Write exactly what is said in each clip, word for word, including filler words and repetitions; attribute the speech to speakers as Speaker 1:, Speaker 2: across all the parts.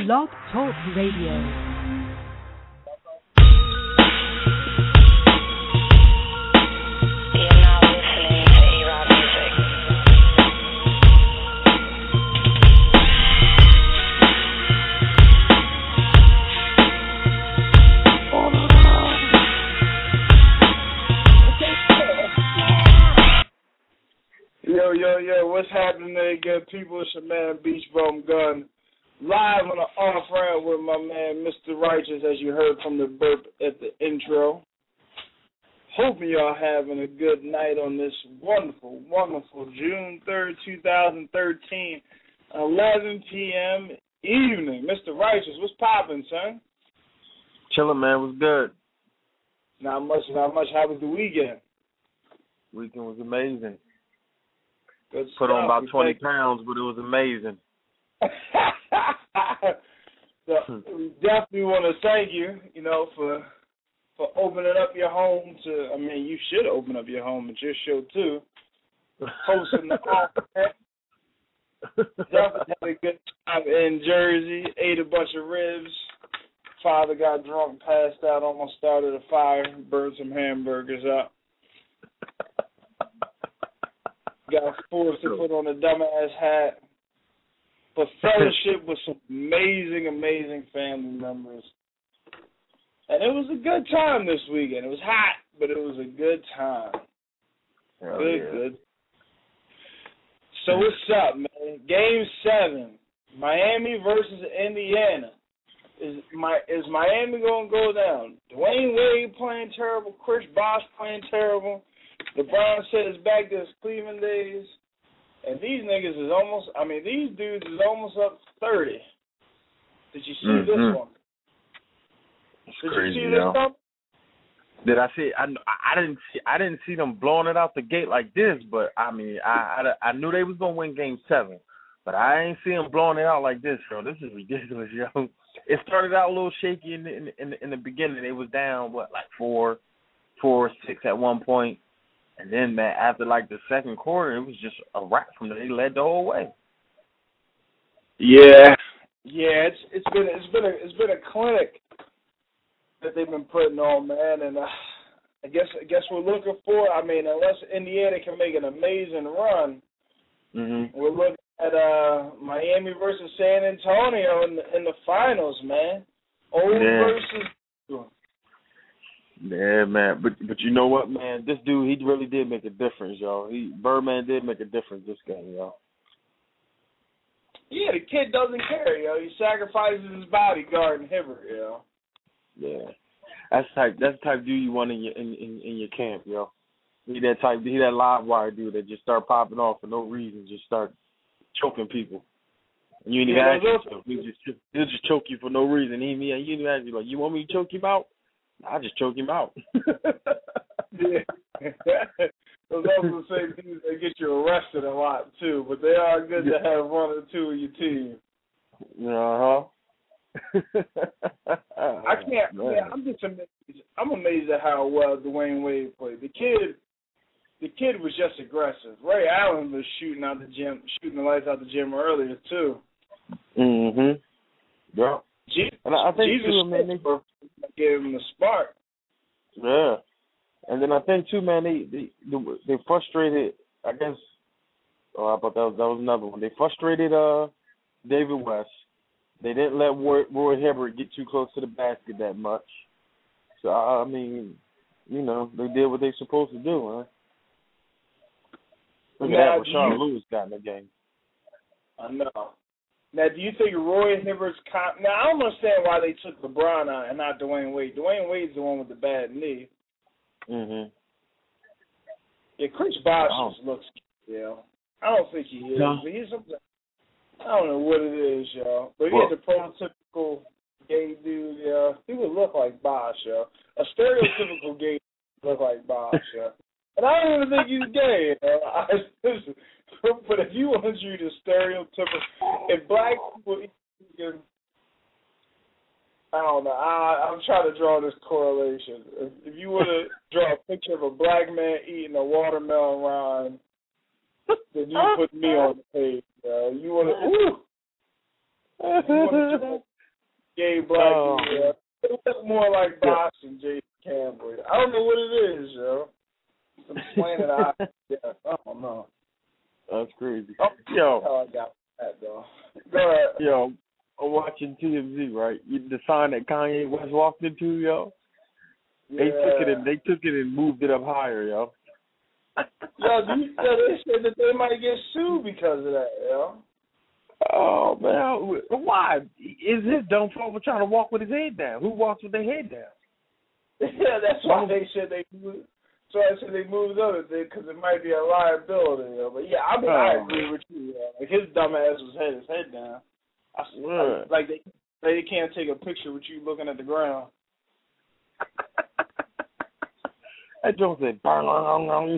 Speaker 1: Blog Talk Radio.
Speaker 2: Yo, yo, yo, what's happening there again, people? It's your man, Beach Bum Gun, live on the off-ramp with my man, Mister Righteous, as you heard from the burp at the intro. Hoping y'all having a good night on this wonderful, wonderful June third, twenty thirteen, eleven p.m. evening. Mister Righteous, what's poppin', son?
Speaker 3: Chillin', man. What's good?
Speaker 2: Not much, not much. How was the weekend?
Speaker 3: Weekend was amazing.
Speaker 2: Good
Speaker 3: Put
Speaker 2: stuff.
Speaker 3: on about
Speaker 2: We
Speaker 3: twenty
Speaker 2: take-
Speaker 3: pounds, but it was amazing.
Speaker 2: So we definitely want to thank you, you know, for for opening up your home to, I mean, you should open up your home at your show, too. Hosting the off-ramp. Definitely had a good time in Jersey, ate a bunch of ribs. Father got drunk, passed out, almost started a fire, burned some hamburgers up. Got forced to put on a dumbass hat. But fellowship with some amazing, amazing family members. And it was a good time this weekend. It was hot, but it was a good time.
Speaker 3: Hell
Speaker 2: good,
Speaker 3: yeah.
Speaker 2: good. So what's up, man? Game seven, Miami versus Indiana. Is my is Miami gonna go down? Dwayne Wade playing terrible, Chris Bosh playing terrible. LeBron said it's back to his Cleveland days. And these niggas is almost, I mean, these dudes is almost up thirty. Did you see
Speaker 3: mm-hmm.
Speaker 2: this one?
Speaker 3: It's
Speaker 2: Did
Speaker 3: crazy,
Speaker 2: you see this one?
Speaker 3: Did I see? I, I didn't see. I didn't see them blowing it out the gate like this. But I mean, I I, I knew they was gonna win Game Seven, but I ain't see them blowing it out like this, yo. This is ridiculous, yo. It started out a little shaky in the, in the, in the, in the beginning. They was down what like four, four, six at one point. And then, man, after like the second quarter, it was just a wrap from there. They led the whole way.
Speaker 2: Yeah, yeah. It's it's been it's been a it's been a clinic that they've been putting on, man. And uh, I guess I guess we're looking for. I mean, unless Indiana can make an amazing run,
Speaker 3: mm-hmm.
Speaker 2: we're looking at uh, Miami versus San Antonio in the in the finals, man. Old
Speaker 3: yeah.
Speaker 2: versus.
Speaker 3: Yeah, man, but but you know what, man? This dude, he really did make a difference, y'all. He Birdman did make a difference this game, y'all.
Speaker 2: Yeah, the kid doesn't care, yo. He sacrifices his body guarding Hibbert, yo.
Speaker 3: Yeah, that's type. That's the type dude you want in your in, in, in your camp, yo. He that type. He that live wire dude that just start popping off for no reason, just start choking people. And you ain't even
Speaker 2: yeah,
Speaker 3: ask yourself. He just he'll just choke you for no reason. He me, you ain't even ask you like, you want me to choke him out? I just choke him out.
Speaker 2: Yeah. Those are the same things that get you arrested a lot, too. But they are good to have one or two of your team.
Speaker 3: Uh-huh.
Speaker 2: I can't, man, I'm just amazed. I'm amazed at how well Dwayne Wade played. The kid, the kid was just aggressive. Ray Allen was shooting out the gym, shooting the lights out the gym earlier, too.
Speaker 3: Mm-hmm. Yeah.
Speaker 2: Jesus,
Speaker 3: and I think
Speaker 2: Jesus
Speaker 3: too, man, they
Speaker 2: gave him the spark.
Speaker 3: Yeah, and then I think too, man, they they they frustrated. I guess. Oh, I thought that was that was another one. They frustrated uh David West. They didn't let Roy, Roy Hibbert get too close to the basket that much. So I mean, you know, they did what they supposed to do, huh? Look
Speaker 2: now,
Speaker 3: at that, Rashawn
Speaker 2: you,
Speaker 3: Lewis got in the game.
Speaker 2: I know. Now, do you think Roy Hibbert's comp? Now, I don't understand why they took LeBron out and not Dwayne Wade. Dwayne Wade's the one with the bad knee.
Speaker 3: Mhm.
Speaker 2: Yeah, Chris Bosh
Speaker 3: Oh.
Speaker 2: just looks, you know. I don't think he is,
Speaker 3: No.
Speaker 2: but he's something. I don't know what it is, y'all. But
Speaker 3: Well,
Speaker 2: he's a prototypical gay dude, yeah. He would look like Bosh, yo. A stereotypical gay would look like Bosh, yo. And I don't even think he's gay, you know. I, listen, but if you want you to stereotypical, if black people, can, I don't know. I, I'm trying to draw this correlation. If, if you were to draw a picture of a black man eating a watermelon rind, then you put me on the page. Uh, you want to, ooh. You want to gay black
Speaker 3: Oh.
Speaker 2: dude. Yeah. It look more like Bosh than Jason Campbell. I don't know what it is, yo. Some slanted eyes. Yeah, I don't know.
Speaker 3: That's crazy.
Speaker 2: Oh,
Speaker 3: Yo.
Speaker 2: that's how I got that, though. Go ahead.
Speaker 3: Yo, I'm watching T M Z, right? You- The sign that Kanye West walked into, yo. They
Speaker 2: Yeah.
Speaker 3: took it and they took it and moved it up higher, yo.
Speaker 2: Yo, these, yo, they said that they might get sued because of that, yo.
Speaker 3: Oh man, why? Is his dumb fault for trying to walk with his head down? Who walks with their head down?
Speaker 2: Yeah, that's why they said they moved. So I said they moved the other thing because it might be a liability, yo. But yeah, I mean,
Speaker 3: oh.
Speaker 2: I agree with you. Yo. Like his dumb ass was head his head down. I,
Speaker 3: Yeah.
Speaker 2: I, like they, they can't take a picture with you looking at the ground.
Speaker 3: That joke said, oh,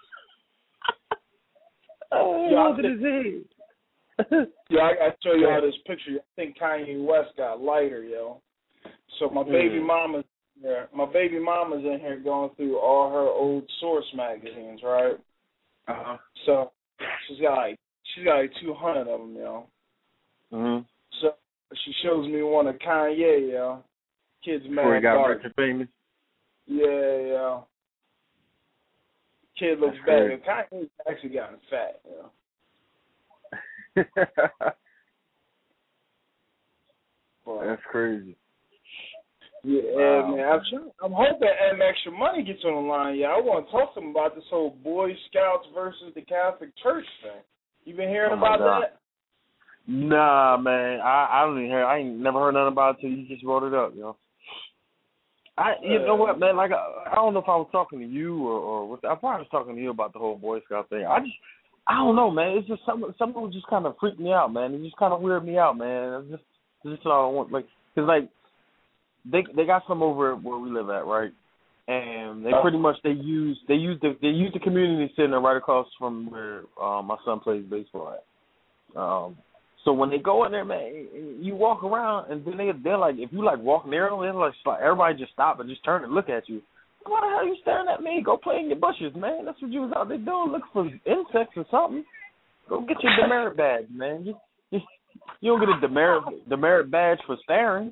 Speaker 2: Yeah,
Speaker 3: look at his head.
Speaker 2: Yeah, I, I show you all this picture. I think Kanye West got lighter, yo. So my baby
Speaker 3: mm.
Speaker 2: mama's there. My baby mama's in here going through all her old Source magazines, right?
Speaker 3: Uh-huh.
Speaker 2: So she's got like she's got like two hundred of them, yo.
Speaker 3: Mhm.
Speaker 2: So she shows me one of Kanye, yo. Kid's mad
Speaker 3: Before he got
Speaker 2: dark.
Speaker 3: rich and famous.
Speaker 2: Yeah, yo. Kid looks
Speaker 3: That's
Speaker 2: bad. Kanye's actually gotten fat, yo.
Speaker 3: That's crazy.
Speaker 2: Yeah,
Speaker 3: wow.
Speaker 2: man. I'm, trying, I'm hoping M Extra Money gets on the line. Yeah, I want to talk to him about this whole Boy Scouts versus the Catholic Church thing. You been hearing
Speaker 3: oh
Speaker 2: about
Speaker 3: God.
Speaker 2: that?
Speaker 3: Nah, man. I, I don't even hear. I ain't never heard nothing about it till you just wrote it up, yo. I, you know what, man? Like, I, I don't know if I was talking to you or, or what. I probably was talking to you about the whole Boy Scout thing. I just, I don't know, man. It's just something. Something would just kind of freak me out, man. It just kind of weird me out, man. It's just, it's just all I want. Like, cause like, they they got some over where we live at, right? And they pretty much they use they use the they use the community center right across from where um, my son plays baseball at. Um, so when they go in there, man, you walk around and then they they're like, if you like walk near them, they're like, everybody just stop and just turn and look at you. Why the hell are you staring at me? Go play in your bushes, man. That's what you was out there doing. Look for insects or something. Go get your demerit badge, man. You, you, you don't get a demerit demerit badge for staring.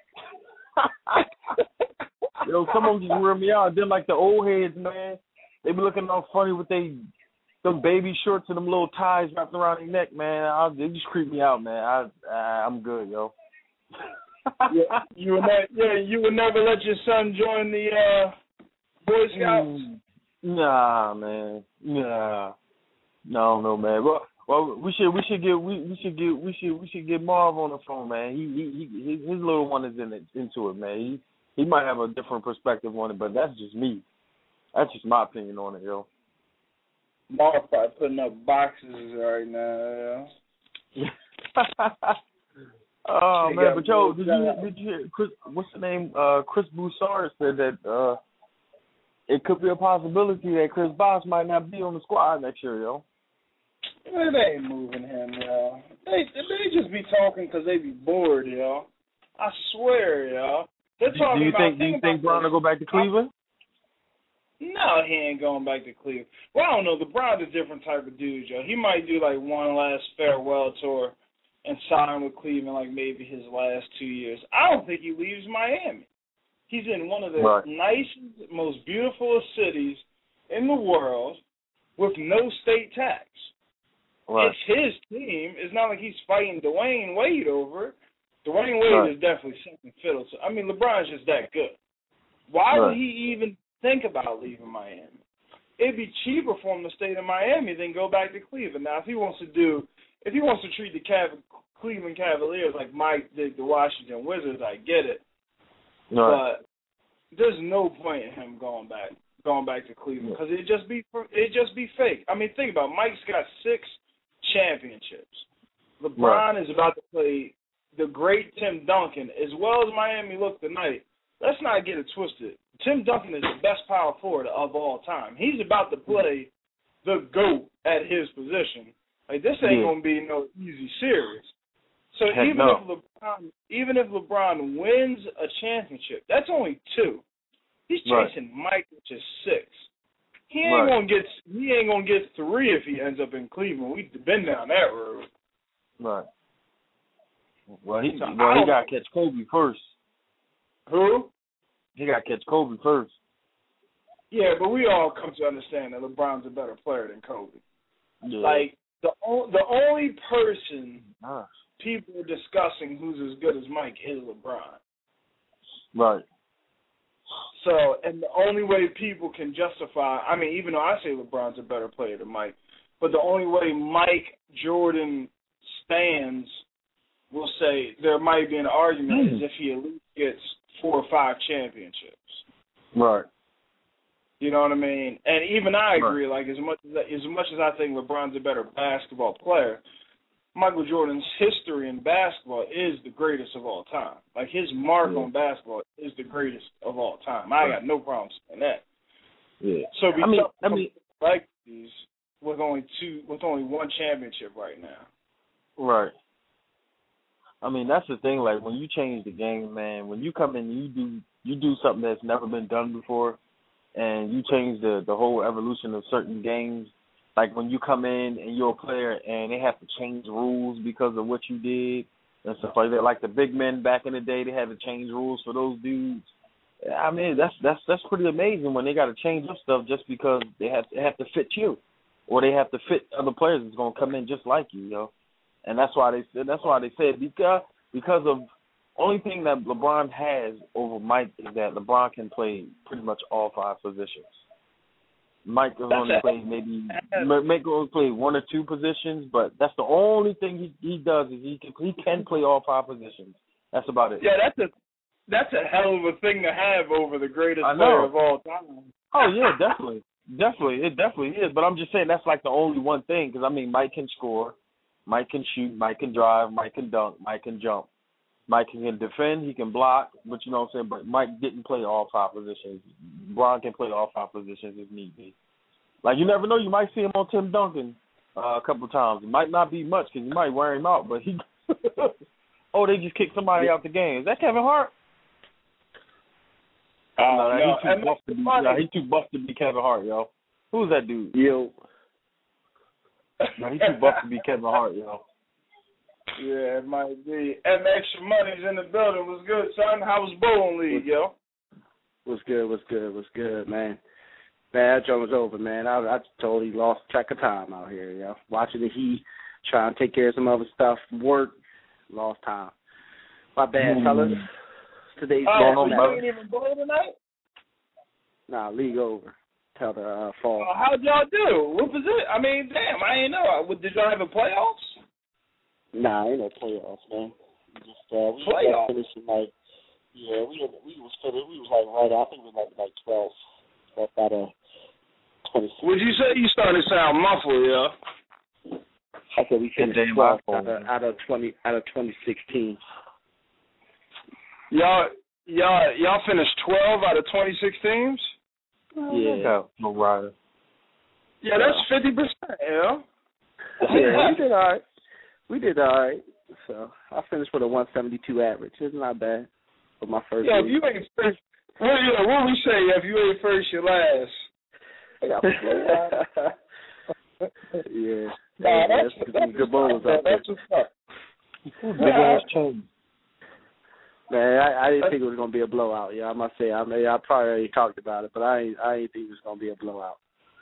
Speaker 3: Yo, some of them just wear me out. Then like the old heads, man, they be looking all funny with they them baby shorts and them little ties wrapped around their neck, man. I, they just creep me out, man. I, I I'm good, yo.
Speaker 2: Yeah, you would never, yeah, you would never let your son join the uh, Boy Scouts.
Speaker 3: Mm, nah, man. Nah. No, no, man. Well, well, we should we should get we, we should get we should we should get Marv on the phone, man. He he, he his, his little one is in it, into it, man. He he might have a different perspective on it, but that's just me. That's just my opinion on it, yo.
Speaker 2: Marv probably putting up boxes right now. Yeah.
Speaker 3: Oh
Speaker 2: They
Speaker 3: man,
Speaker 2: got
Speaker 3: but yo,
Speaker 2: moved
Speaker 3: did you
Speaker 2: out.
Speaker 3: did you hear Chris? What's the name? Uh, Chris Broussard said that uh, it could be a possibility that Chris Bosh might not be on the squad next year, yo.
Speaker 2: Well, they ain't moving him, yo. They they just be talking because they be bored, yo. I swear, yo. They're
Speaker 3: Do,
Speaker 2: talking
Speaker 3: do you
Speaker 2: about.
Speaker 3: think do you think Brown will go back to Cleveland?
Speaker 2: No, he ain't going back to Cleveland. Well, I don't know. The Browns a different type of dude, yo. He might do like one last farewell tour and sign with Cleveland like maybe his last two years. I don't think he leaves Miami. He's in one of the
Speaker 3: Right.
Speaker 2: nicest, most beautiful cities in the world with no state tax.
Speaker 3: Right.
Speaker 2: It's his team. It's not like he's fighting Dwayne Wade over it. Dwayne Wade
Speaker 3: Right.
Speaker 2: is definitely second fiddle. So, I mean, LeBron's just that good. Why
Speaker 3: Right.
Speaker 2: would he even think about leaving Miami? It'd be cheaper for him to stay in Miami than go back to Cleveland. Now, if he wants to do, if he wants to treat the Cav- Cleveland Cavaliers like Mike did the Washington Wizards, I get it.
Speaker 3: Right.
Speaker 2: But there's no point in him going back, going back to Cleveland because it'd just be, it'd just be fake. I mean, think about it. Mike's got six championships. LeBron
Speaker 3: Right.
Speaker 2: is about to play the great Tim Duncan as well as Miami look tonight. Let's not get it twisted. Tim Duncan is the best power forward of all time. He's about to play the GOAT at his position. Like, this ain't
Speaker 3: Yeah.
Speaker 2: going to be no easy series. So
Speaker 3: Heck
Speaker 2: even
Speaker 3: no.
Speaker 2: if LeBron, even if LeBron wins a championship, that's only two. He's
Speaker 3: Right.
Speaker 2: chasing Mike, which is six. He ain't
Speaker 3: Right.
Speaker 2: gonna get he ain't gonna get three if he ends up in Cleveland. We've been down that road.
Speaker 3: Right. Well, he
Speaker 2: So
Speaker 3: well he got to catch Kobe first.
Speaker 2: Who?
Speaker 3: He got to catch Kobe first.
Speaker 2: Yeah, but we all come to understand that LeBron's a better player than Kobe.
Speaker 3: Yeah.
Speaker 2: Like the o- the only person
Speaker 3: Gosh.
Speaker 2: people are discussing who's as good as Mike is LeBron.
Speaker 3: Right.
Speaker 2: So, and the only way people can justify, I mean, even though I say LeBron's a better player than Mike, but the only way Mike Jordan stands will say there might be an argument
Speaker 3: Mm.
Speaker 2: is if he at least gets four or five championships.
Speaker 3: Right.
Speaker 2: You know what I mean? And even I agree.
Speaker 3: Right.
Speaker 2: Like as much as as much as I think LeBron's a better basketball player, Michael Jordan's history in basketball is the greatest of all time. Like his mark
Speaker 3: Yeah.
Speaker 2: on basketball is the greatest of all time. I got no problem saying that.
Speaker 3: Yeah.
Speaker 2: So
Speaker 3: I mean, I
Speaker 2: because
Speaker 3: mean,
Speaker 2: like these with only two, with only one championship right now.
Speaker 3: right. I mean, that's the thing. Like when you change the game, man, when you come in, you do you do something that's never been done before, and you change the the whole evolution of certain games. Like when you come in and you're a player and they have to change rules because of what you did and stuff like that. Like the big men back in the day, they had to change rules for those dudes. I mean, that's that's that's pretty amazing when they got to change up stuff just because they have they have to fit you, or they have to fit other players that's gonna come in just like you, yo. Know? And that's why they said that's why they said because because of only thing that LeBron has over Mike is that LeBron can play pretty much all five positions. Mike can only play maybe Mike can only play one or two positions, but that's the only thing he he does is he can he can play all five positions. That's about it.
Speaker 2: Yeah, that's a that's a hell of a thing to have over the greatest
Speaker 3: I know.
Speaker 2: player of all time.
Speaker 3: Oh yeah, definitely, definitely, it definitely is. But I'm just saying that's like the only one thing because I mean Mike can score, Mike can shoot, Mike can drive, Mike can dunk, Mike can jump. Mike can defend, he can block, but you know what I'm saying? But Mike didn't play all five positions. Bron can play all five positions if need be. Like, you never know, you might see him on Tim Duncan uh, a couple of times. It might not be much because you might wear him out, but he – oh, they just kicked somebody out the game. Is that Kevin Hart?
Speaker 2: Uh,
Speaker 3: no,
Speaker 2: no,
Speaker 3: he too buff to be, no, he too buff to be Kevin Hart, yo. Who's that dude?
Speaker 4: Yo.
Speaker 3: No, he too buff to be Kevin Hart, yo.
Speaker 2: Yeah, it might be. And extra money's in the building. What's good, son? How was bowling league, yo?
Speaker 4: What's good? What's good? What's good, man? Man, that joint was over, man. I, I totally lost track of time out here, yo. Watching the Heat, trying to take care of some other stuff, work, lost time. My bad, mm. fellas. Today's
Speaker 2: oh,
Speaker 4: going
Speaker 2: so
Speaker 4: on.
Speaker 2: You didn't even bowl tonight?
Speaker 4: Nah, league over. Till the uh, fall.
Speaker 2: Uh, how'd y'all do? What was it? I mean, damn, I ain't know. Did y'all have a playoffs?
Speaker 4: Nah, ain't no playoffs, man. Just uh, we
Speaker 2: playoffs.
Speaker 4: Just finishing like, yeah, we we was finished. We was like right. I think we was like like twelve, twelve out of twenty.
Speaker 2: Would you say you started to sound muffled, yeah?
Speaker 4: I said we finished twelve out of, out of twenty out of twenty sixteen.
Speaker 2: Y'all, y'all, y'all finished twelve out of twenty six teams.
Speaker 4: Yeah,
Speaker 3: no rider.
Speaker 2: Yeah, that's fifty percent. Yeah.
Speaker 4: Yeah, we did all right. We did all right. So I finished with a one seventy-two average. It's not bad for my first.
Speaker 2: Yeah,
Speaker 4: week.
Speaker 2: if you ain't first, what, yeah, what we say? If you ain't first, you last.
Speaker 4: yeah.
Speaker 2: Nah,
Speaker 4: hey,
Speaker 2: that's,
Speaker 4: that's,
Speaker 2: that's,
Speaker 4: good bowls out there.
Speaker 2: That's what's up.
Speaker 3: Big ass change.
Speaker 4: Man, I, I didn't think it was gonna be a blowout. Yeah, I must say. I mean, I probably already talked about it, but I ain't, I didn't think it was gonna be a blowout.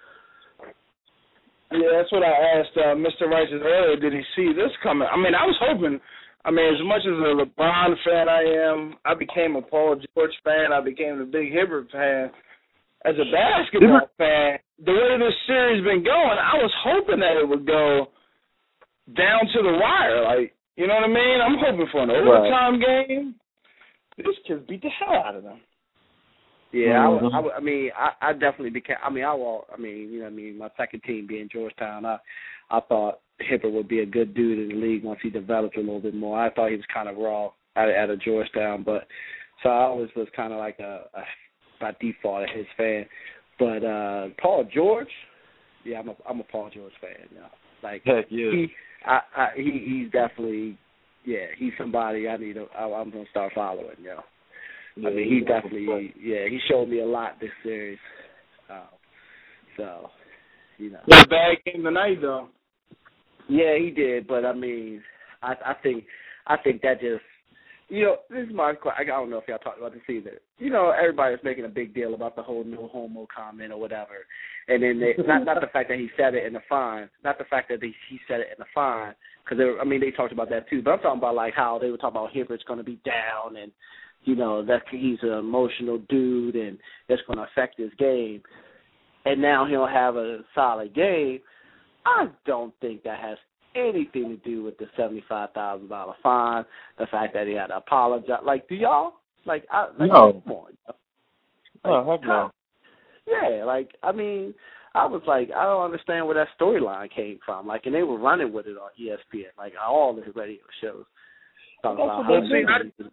Speaker 2: Yeah, that's what I asked uh, Mister Rice earlier. Did he see this coming? I mean, I was hoping. I mean, as much as a LeBron fan I am, I became a Paul George fan. I became a big Hibbert fan. As a basketball Hibbert. fan, the way this series been going, I was hoping that it would go down to the wire. Like, you know what I mean? I'm hoping for an overtime right. game. This kids beat the hell out of them.
Speaker 4: Yeah, mm-hmm. I, I, I mean, I, I definitely became. I mean, I, I mean, you know, what I mean, my second team being Georgetown, I, I thought Hibbert would be a good dude in the league once he developed a little bit more. I thought he was kind of raw out of, out of Georgetown, but so I always was kind of like a, a by default a his fan. But uh, Paul George, yeah, I'm a I'm a Paul George fan. You know, like
Speaker 3: Heck yeah.
Speaker 4: he, I, I, he, he's definitely, yeah, he's somebody I need. To, I, I'm gonna start following. You know. I mean, he definitely, yeah, he showed me a lot this series. Uh, so, you know.
Speaker 2: Yeah, bad game tonight, though.
Speaker 4: Yeah, he did, but I mean, I, I think, I think that just, you know, this is my, I don't know if y'all talked about this either. You know, everybody's making a big deal about the whole no homo comment or whatever. And then they, not not the fact that he said it in the fine, not the fact that they, he said it in the fine, because, I mean, they talked about that too. But I'm talking about, like, how they were talking about Hibbert's going to be down and, you know, that he's an emotional dude and that's going to affect his game. And now he'll have a solid game. I don't think that has anything to do with the seventy-five thousand dollars fine, the fact that he had to apologize. Like, do y'all? Like, I, like
Speaker 3: no.
Speaker 4: Come on. Like,
Speaker 3: oh, heck no.
Speaker 4: Yeah, like, I mean, I was like, I don't understand where that storyline came from. Like, and they were running with it on E S P N, like, all the radio shows. Talking about how
Speaker 2: see, I,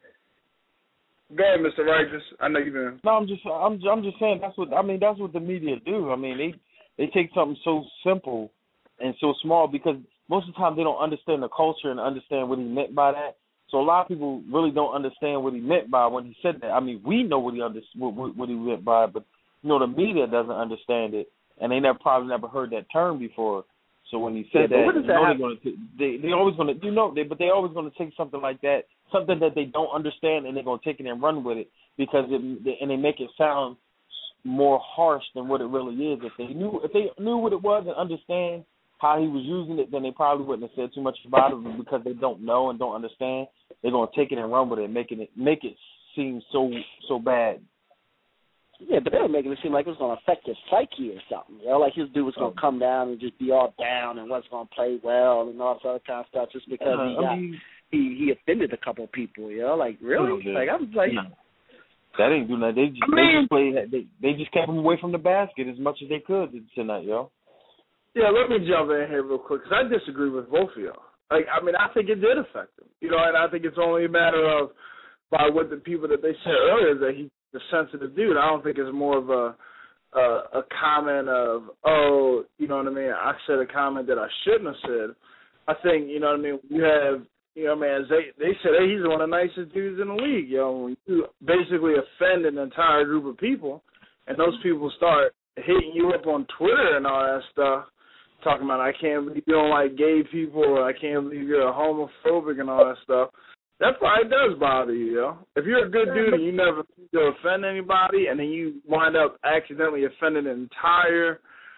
Speaker 2: Go ahead, Mister Righteous. I know you've been.
Speaker 3: No, I'm just, I'm, I'm just saying that's what I mean. That's what the media do. I mean, they, they take something so simple and so small because most of the time they don't understand the culture and understand what he meant by that. So a lot of people really don't understand what he meant by when he said that. I mean, we know what he under, what, what he meant by it, but you know the media doesn't understand it, and they never probably never heard that term before. So when he said
Speaker 4: yeah,
Speaker 3: that, you
Speaker 4: that
Speaker 3: know they're going to they they always going to you know they but they always going to take something like that, something that they don't understand, and they're going to take it and run with it because it and they make it sound more harsh than what it really is. If they knew if they knew what it was and understand how he was using it, then they probably wouldn't have said too much about it. Because they don't know and don't understand, they're going to take it and run with it, making it make it seem so so bad.
Speaker 4: Yeah, but they were making it seem like it was going to affect his psyche or something. You know, like his dude was going to come down and just be all down and wasn't going to play well and all this other kind of stuff just because uh, he got I mean, he he offended a couple of people. You know, like really, oh, like I was like,
Speaker 3: no. That ain't do nothing. They just,
Speaker 2: I mean,
Speaker 3: they just played. They they just kept him away from the basket as much as they could tonight, yo.
Speaker 2: Yeah, let me jump in here real quick because I disagree with both of y'all. Like, I mean, I think it did affect him. You know, and I think it's only a matter of by what the people that they said earlier that he. The sensitive dude. I don't think it's more of a, a a comment of, oh, you know what I mean, I said a comment that I shouldn't have said. I think, you know what I mean, you have, you know, man, they they said, hey, he's one of the nicest dudes in the league. You know, when you basically offend an entire group of people and those people start hitting you up on Twitter and all that stuff, talking about I can't believe you don't like gay people or I can't believe you're homophobic and all that stuff, that probably does bother you, yo. If you're a good dude and you never to offend anybody and then you wind up accidentally offending an entire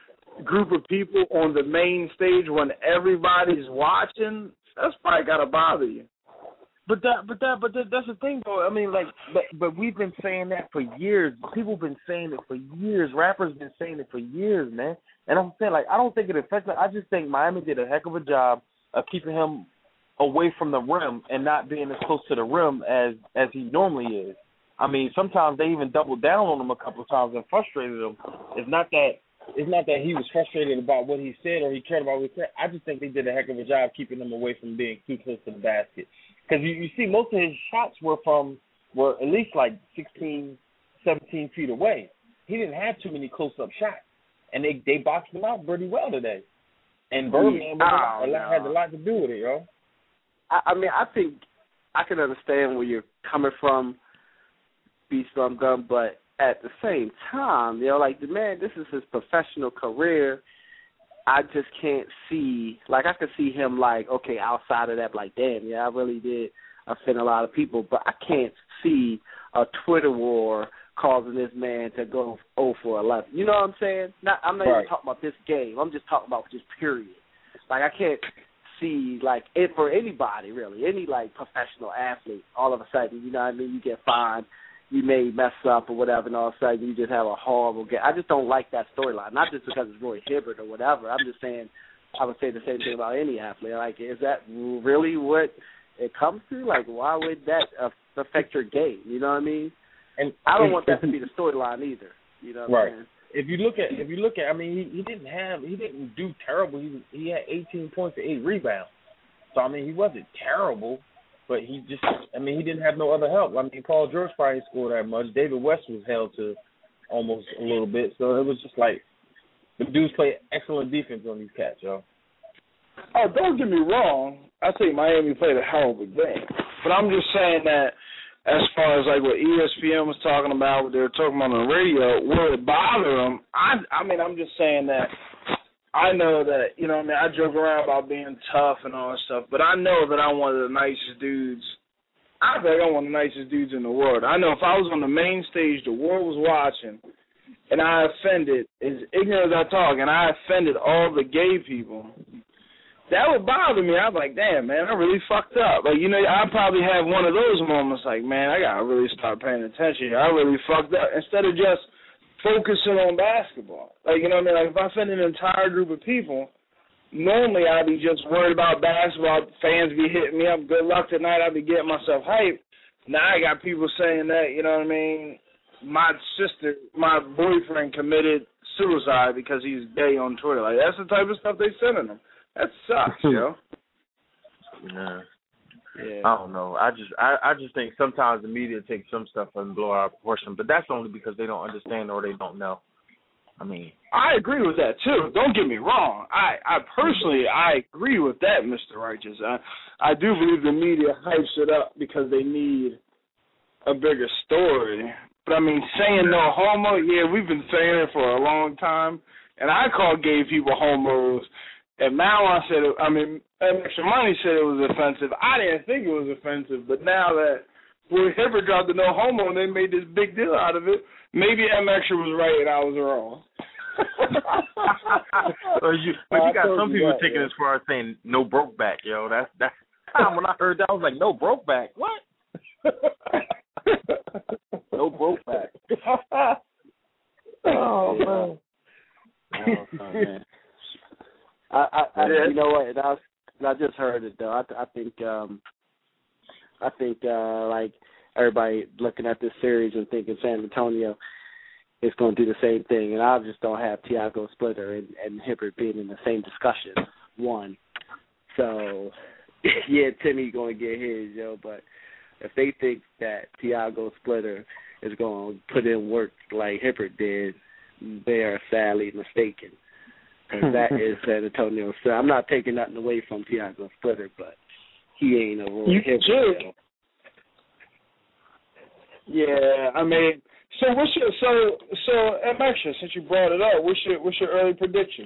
Speaker 2: group of people on the main stage when everybody's watching, that's probably got to bother you.
Speaker 3: But that, but that, but that, that's the thing, though. I mean, like, but, but we've been saying that for years. People have been saying it for years. Rappers been saying it for years, man. And I'm saying, like, I don't think it affects him. I just think Miami did a heck of a job of keeping him away from the rim and not being as close to the rim as as he normally is. I mean, sometimes they even doubled down on him a couple of times and frustrated him. It's not that it's not that he was frustrated about what he said or he cared about what he said. I just think they did a heck of a job keeping him away from being too close to the basket. Because you, you see, most of his shots were from were at least like sixteen, seventeen feet away. He didn't have too many close-up shots, and they they boxed him out pretty well today. And Birdman
Speaker 4: oh,
Speaker 3: a lot, had a lot to do with it, yo.
Speaker 4: I mean, I think I can understand where you're coming from, Beast From Gun, but at the same time, you know, like, the man, this is his professional career. I just can't see, like, I could see him, like, okay, outside of that, like, damn, yeah, I really did offend a lot of people, but I can't see a Twitter war causing this man to go oh for eleven. You know what I'm saying? Not, I'm not right. even talking about this game. I'm just talking about just period. Like, I can't see, like, it for anybody, really, any, like, professional athlete, all of a sudden, you know what I mean, you get fined, you may mess up or whatever, and all of a sudden you just have a horrible game. I just don't like that storyline, not just because it's Roy Hibbert or whatever. I'm just saying, I would say the same thing about any athlete. Like, is that really what it comes to? Like, why would that affect your game? You know what I mean? And I don't want that to be the storyline either. You know what
Speaker 3: right.
Speaker 4: I'm saying?
Speaker 3: If you look at, if you look at, I mean, he, he didn't have, he didn't do terrible. He he had eighteen points and eight rebounds. So I mean, he wasn't terrible, but he just, I mean, he didn't have no other help. I mean, Paul George probably didn't score that much. David West was held to almost a little bit. So it was just like the dudes play excellent defense on these cats, yo.
Speaker 2: Oh, don't get me wrong. I think Miami played a hell of a game, but I'm just saying that. As far as, like, what E S P N was talking about, what they were talking about on the radio, would it bother them? I, I mean, I'm just saying that I know that, you know what I mean, I joke around about being tough and all that stuff, but I know that I'm one of the nicest dudes. I think I'm one of the nicest dudes in the world. I know if I was on the main stage, the world was watching, and I offended, as ignorant as I talk, and I offended all the gay people, that would bother me. I'm like, damn, man, I really fucked up. Like, you know, I probably have one of those moments like, man, I got to really start paying attention here. I really fucked up. Instead of just focusing on basketball. Like, you know what I mean? Like, if I offend an entire group of people, normally I'd be just worried about basketball. Fans be hitting me up, good luck tonight. I'd be getting myself hyped. Now I got people saying that, you know what I mean, my sister, my boyfriend committed suicide because he's gay on Twitter. Like, that's the type of stuff they sending him. That sucks, yo.
Speaker 3: Yeah.
Speaker 2: Yeah.
Speaker 3: I don't know. I just I, I just think sometimes the media takes some stuff and blow out of proportion, but that's only because they don't understand or they don't know. I mean,
Speaker 2: I agree with that too. Don't get me wrong. I, I personally I agree with that, Mister Righteous. I I do believe the media hypes it up because they need a bigger story. But I mean, saying no homo, yeah, we've been saying it for a long time, and I call gay people homos. And Malon said, it, I mean, Extra Money said it was offensive. I didn't think it was offensive, but now that Will Hibbert dropped the no homo and they made this big deal out of it, maybe M. Extra was right and I was wrong.
Speaker 3: Well, you, but you got some people that, taking yeah. as far as saying no broke back, yo. That's that's when I heard that I was like, no broke back. What? No broke back.
Speaker 2: Oh man.
Speaker 4: Oh, man. I, I, I you know what? And I, was, and I just heard it though. I, I think, um, I think uh, like everybody looking at this series and thinking San Antonio is going to do the same thing, and I just don't have Tiago Splitter and, and Hibbert being in the same discussion. One, so yeah, Timmy going to get his, yo. But if they think that Tiago Splitter is going to put in work like Hibbert did, they are sadly mistaken. Because that is San Antonio. So I'm not taking nothing away from Tiago Splitter, but he ain't a Roy Hibbert.
Speaker 2: Yeah, I mean, so what's your so so M. Extra, since you brought it up, what's your what's your early predictions?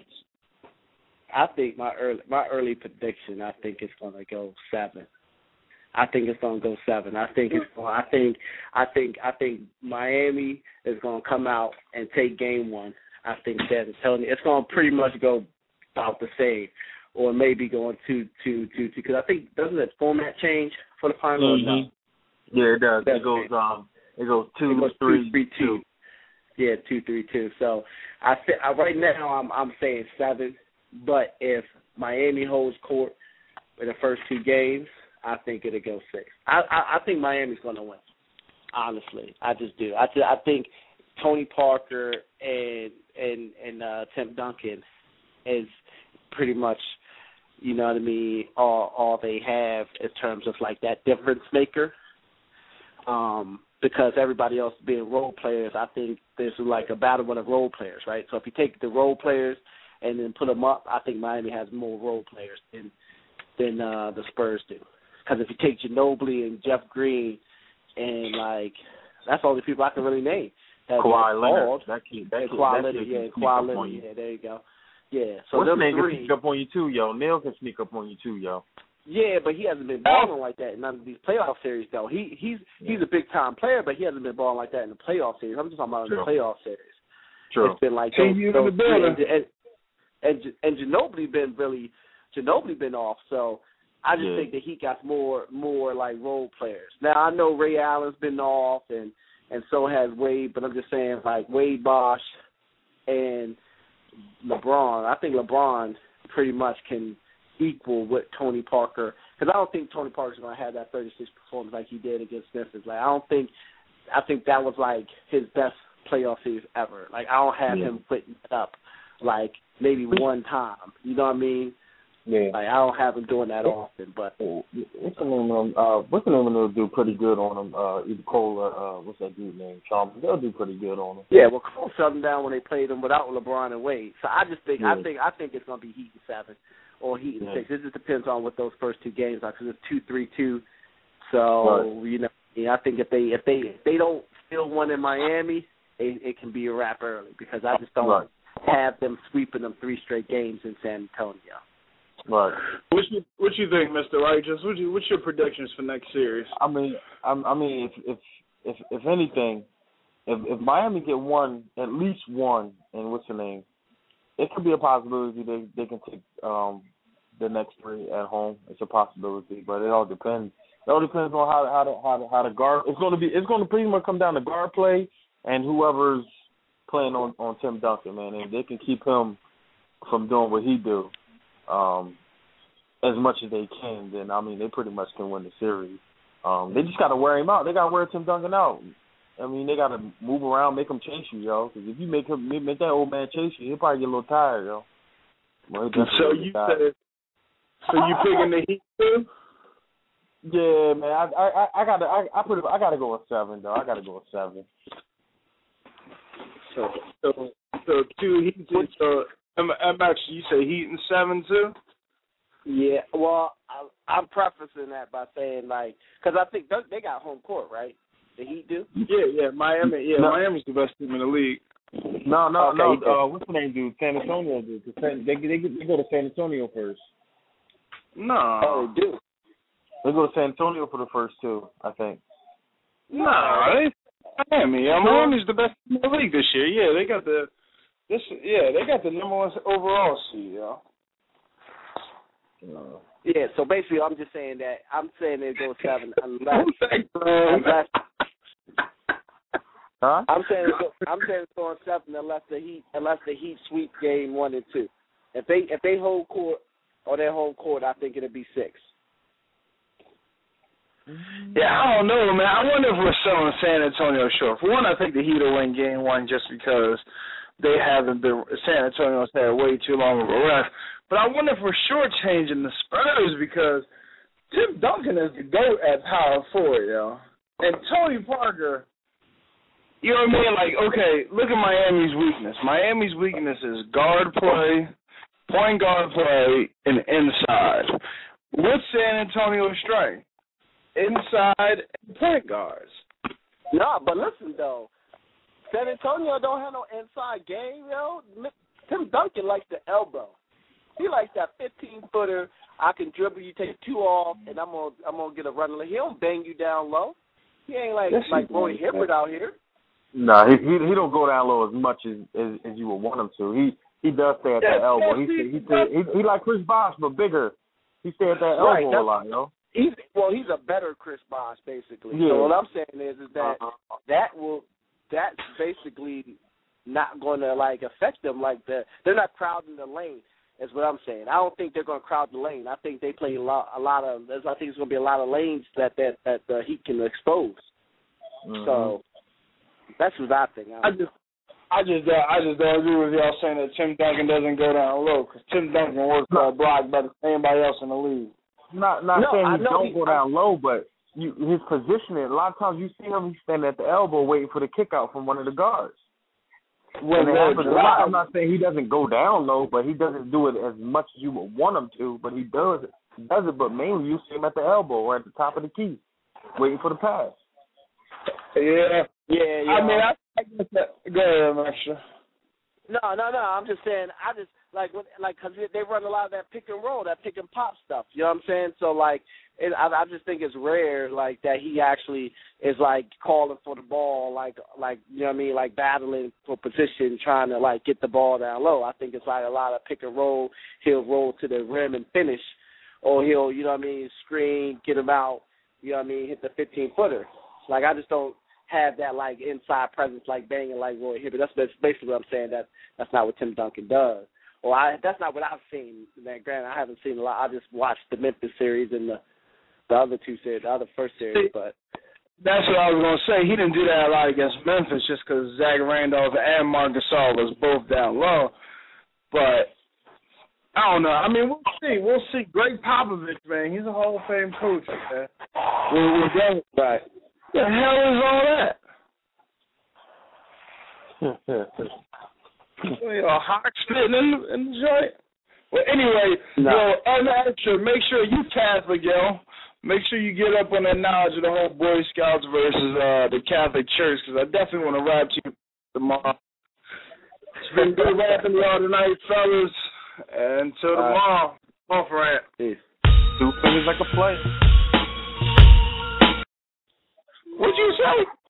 Speaker 4: I think my early my early prediction, I think it's gonna go seven. I think it's gonna go seven. I think it's going I think I think I think Miami is gonna come out and take game one. I think San Antonio, it's going to pretty much go about the same, or maybe going two, two, two, two. Because I think doesn't that format change for the finals?
Speaker 3: Mm-hmm. Yeah, it does. It goes um, it goes two,
Speaker 4: it goes
Speaker 3: three,
Speaker 4: two, three, two. two. Yeah, two, three, two. So I, th- I right now I'm I'm saying seven, but if Miami holds court in the first two games, I think it'll go six. I I, I think Miami's going to win. Honestly, I just do. I th- I think Tony Parker and and and uh, Tim Duncan is pretty much, you know what I mean, all all they have in terms of like that difference maker. Um, because everybody else being role players, I think there's like a battle of role players, right? So if you take the role players and then put them up, I think Miami has more role players than than uh, the Spurs do. Because if you take Ginobili and Jeff Green and like that's all the people I can really name. That
Speaker 3: Kawhi Leonard.
Speaker 4: Bald,
Speaker 3: that kid, that kid,
Speaker 4: Kawhi
Speaker 3: that
Speaker 4: Leonard,
Speaker 3: kid
Speaker 4: yeah, Kawhi Leonard, yeah, there you go. Yeah, so
Speaker 3: What's
Speaker 4: them
Speaker 3: the name
Speaker 4: three,
Speaker 3: can sneak up on you too, yo? Neil can sneak up on you too, yo.
Speaker 4: Yeah, but he hasn't been balling like that in none of these playoff series, though. He he's yeah. he's a big time player, but he hasn't been balling like that in the playoff series. I'm just talking about True. in the playoff series.
Speaker 3: True.
Speaker 4: It's been like those, those three, and, and and and Ginobili been really Ginobili been off, so I just
Speaker 3: yeah.
Speaker 4: think that he got more more like role players. Now I know Ray Allen's been off, and and so has Wade, but I'm just saying like Wade Bosch and LeBron. I think LeBron pretty much can equal what Tony Parker, because I don't think Tony Parker's going to have that thirty-six performance like he did against Memphis. Like I don't think, I think that was like his best playoff series ever. Like I don't have
Speaker 3: yeah.
Speaker 4: him putting it up like maybe one time. You know what I mean?
Speaker 3: Yeah.
Speaker 4: Like I don't have him doing that often. But
Speaker 3: what's the name of him? Uh, what's the name of them? Do pretty good on him. Uh, either Cole or uh, what's that dude name? Chalmers. They'll do pretty good on him.
Speaker 4: Yeah, well, Cole shut him down when they played him without LeBron and Wade. So I just think,
Speaker 3: yeah.
Speaker 4: I think, I think it's going to be Heat in seven. Or Heat and
Speaker 3: yeah.
Speaker 4: six. It just depends on what those first two games are, because it's two, three, two. So
Speaker 3: right.
Speaker 4: you know, yeah, I think if they if they if they don't steal one in Miami, it, it can be a wrap early, because I just don't
Speaker 3: right.
Speaker 4: have them sweeping them three straight games in San Antonio.
Speaker 3: Right.
Speaker 2: What you what you think, Mister Righteous? What you what's your predictions for next series?
Speaker 3: I mean, I, I mean, if if if if anything, if if Miami get one, at least one, and what's the name, it could be a possibility they they can take um the next three at home. It's a possibility, but it all depends. It all depends on how how the how the, how the guard. It's going to be it's going to pretty much come down to guard play and whoever's playing on, on Tim Duncan, man, and they can keep him from doing what he do. Um, as much as they can, then I mean they pretty much can win the series. Um, they just got to wear him out. They got to wear Tim Duncan out. I mean they got to move around, make him chase you, yo. Because if you make him make that old man chase you, he'll probably get a little tired, yo. Well,
Speaker 2: so you said, so you picking the Heat too?
Speaker 3: Yeah, man. I I I gotta I I put it, I gotta go with seven though. I gotta go with seven.
Speaker 2: So so so two Heat. So I'm, I'm actually you say Heat and seven too.
Speaker 4: Yeah, well, I, I'm prefacing that by saying, like, because I think they got home court, right? The Heat do?
Speaker 2: Yeah, yeah, Miami. Yeah,
Speaker 3: no.
Speaker 2: Miami's the best team in the league.
Speaker 3: No, no,
Speaker 4: okay,
Speaker 3: no.
Speaker 4: uh,
Speaker 3: what's the name, dude? San Antonio, dude. They, they, they, they go to San Antonio first.
Speaker 2: No.
Speaker 4: Oh, they do?
Speaker 3: They go to San Antonio for the first two, I think.
Speaker 2: No, they Miami. Yeah, Miami's the best team in the league this year. Yeah, they got the this. Yeah, they got the number one overall seed, yo.
Speaker 3: No.
Speaker 4: Yeah, so basically I'm just saying that I'm saying they go seven unless unless
Speaker 3: Huh?
Speaker 4: I'm saying it's go, I'm saying it's going seven unless the Heat unless the Heat sweep game one and two. If they if they hold court on their home court, I think it'll be six.
Speaker 2: Yeah, I don't know, man. I wonder if we're selling San Antonio short. For one, I think the Heat will win game one just because they haven't been San Antonio's had way too long of a rest. But I wonder if we're shortchanging the Spurs because Tim Duncan is the GOAT at power forward, yo. And Tony Parker, you know what I mean? Like, okay, look at Miami's weakness. Miami's weakness is guard play, point guard play, and inside. What's San Antonio's strength? Inside and point guards.
Speaker 4: No, but listen, though. San Antonio don't have no inside game, yo. Tim Duncan likes the elbow. He likes that fifteen-footer. I can dribble you, take two off, and I'm gonna I'm gonna get a run. He don't bang you down low. He ain't like yes, like Roy Hibbert out here.
Speaker 3: No, he, he he don't go down low as much as, as as you would want him to. He he does stay at
Speaker 2: yes,
Speaker 3: that elbow.
Speaker 2: Yes,
Speaker 3: he,
Speaker 2: he,
Speaker 3: he, he, he, he like Chris Bosh, but bigger. He stay at that
Speaker 4: right,
Speaker 3: elbow a lot, you know.
Speaker 4: He's well, he's a better Chris Bosh, basically.
Speaker 3: Yeah.
Speaker 4: So what I'm saying is, is that
Speaker 3: uh-huh.
Speaker 4: that will that's basically not going to like affect them. Like the they're not crowding the lane. Is what I'm saying. I don't think they're going to crowd the lane. I think they play a lot, a lot of. I think it's going to be a lot of lanes that that that the Heat can expose.
Speaker 3: Mm-hmm.
Speaker 4: So that's what I think. I,
Speaker 2: I just, I just, uh, I just don't agree with y'all saying that Tim Duncan doesn't go down low because Tim Duncan works that block better than anybody else in the league.
Speaker 3: Not not
Speaker 4: no,
Speaker 3: saying
Speaker 4: I
Speaker 3: he
Speaker 4: know
Speaker 3: don't
Speaker 4: he,
Speaker 3: go down low, but you his positioning. A lot of times you see him, he's standing at the elbow waiting for the kick out from one of the guards. When it happens a lot, I'm not saying he doesn't go down low, but he doesn't do it as much as you would want him to, but he does it. He does it, but mainly you see him at the elbow or at the top of the key, waiting for the pass.
Speaker 2: Yeah.
Speaker 4: Yeah, yeah.
Speaker 2: I mean, I, I guess that. Go ahead, Marsha.
Speaker 4: No, no, no. I'm just saying. I just like when, like because they run a lot of that pick and roll, that pick and pop stuff. You know what I'm saying? So like, it, I, I just think it's rare like that he actually is like calling for the ball, like like you know what I mean, like battling for position, trying to like get the ball down low. I think it's like a lot of pick and roll. He'll roll to the rim and finish, or he'll you know what I mean, screen, get him out. You know what I mean, hit the fifteen footer. Like I just don't have that like inside presence like banging like Roy Hibbert. That's, that's basically what I'm saying. That that's not what Tim Duncan does. Or I that's not what I've seen. Man, granted, I haven't seen a lot. I just watched the Memphis series and the the other two series, the other first series. But
Speaker 2: that's what I was gonna say. He didn't do that a lot against Memphis just because Zach Randolph and Marc Gasol was both down low. But I don't know. I mean, we'll see. We'll see. Greg Popovich, man, he's a Hall of Fame coach, man. We're, we're going right. The hell is all that? You know, hawk spitting in the, in the joint. Well, anyway, no. Yo, unextra, make sure you Catholic, yo. Make sure you get up on that knowledge of the whole Boy Scouts versus uh, the Catholic Church, because I definitely want to rap to you tomorrow. It's been good rapping to y'all tonight, fellas. And until tomorrow, come on, Fran.
Speaker 4: Peace.
Speaker 3: Two fingers like a play.
Speaker 2: What'd you say?